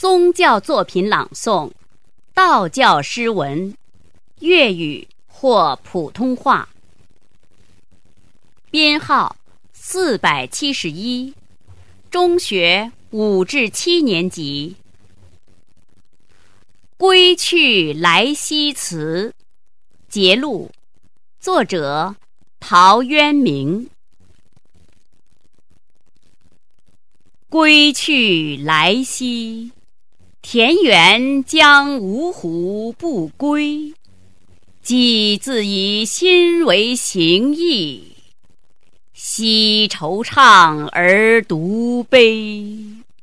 宗教作品朗诵、道教诗文、粤语或普通话。编号471，中学5至7年级。归去来兮辞，节录，作者陶渊明。归去来兮，田园将芜湖不归。既自以心为形役，奚惆怅而独悲。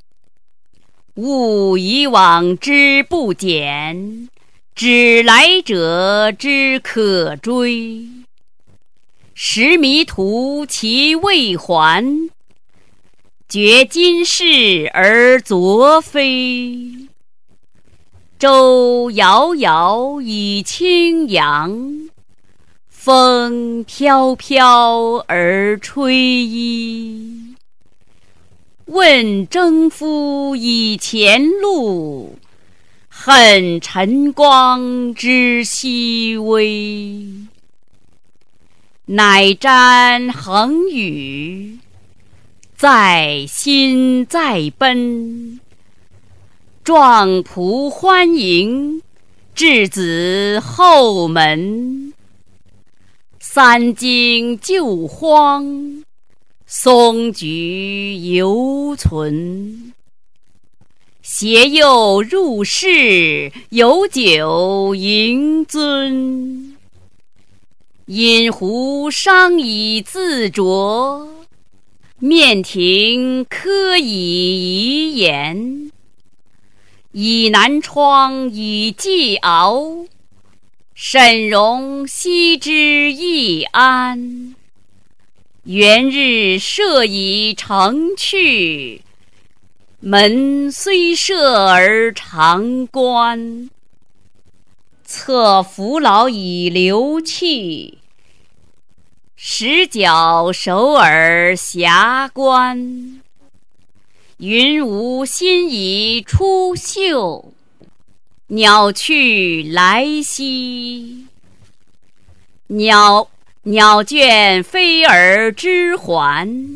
物以往之不减，知来者之可追。时迷途其未还，觉今是而昨非。舟遥遥以轻扬，风飘飘而吹衣。问征夫以前路，恨晨光之熹微。乃瞻衡宇，在心在奔。壮仆欢迎，稚子后门。三径旧荒，松菊犹存。携幼入室，有酒盈樽。饮壶觞以自酌，面庭柯以颐言。倚南窗以寄敖，沈容膝之易安。元日射以成趣，门虽设而常关。策扶老以流憩，石角首尔遐观。云无心以出岫，鸟去来兮。鸟倦飞而知还，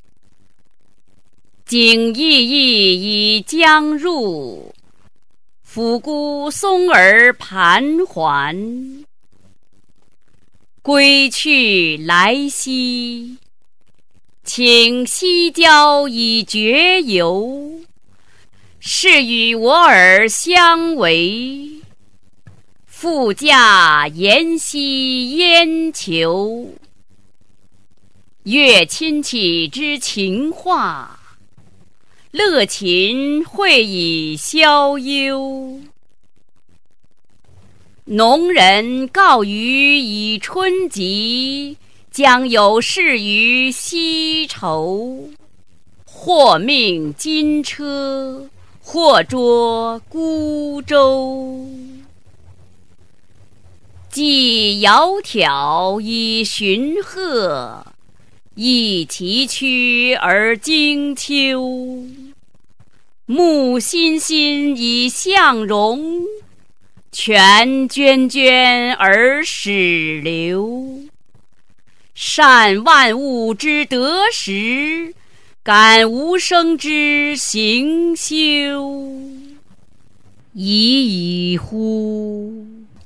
景奕奕以将入。抚孤松而盘桓，归去来兮。请西郊以绝游，是与我耳相违。复驾言兮焉求，悦亲戚之情话。乐琴会以消忧，农人告余以春及。将有事于西畴，或命金车，或捉孤舟。既窈窕以寻壑，亦崎岖而经丘。木欣欣以向荣，泉涓涓而始流。善万物之得时，感无声之行休。已矣乎！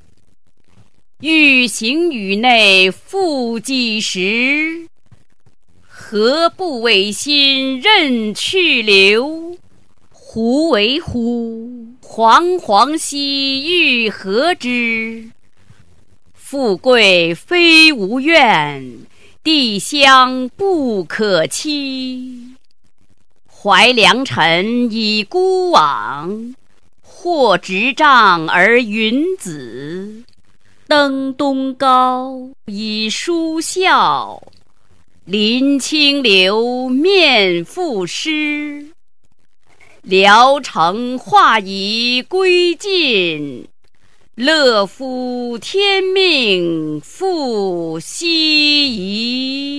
欲行于内，复几时？何不违心任去留？胡为乎！惶惶兮欲何之？富贵非吾愿，地乡不可期。怀良辰以孤往，或执杖而云子。登东皋以舒啸，临清流面赋诗。聊城画以归尽，乐夫天命复奚疑。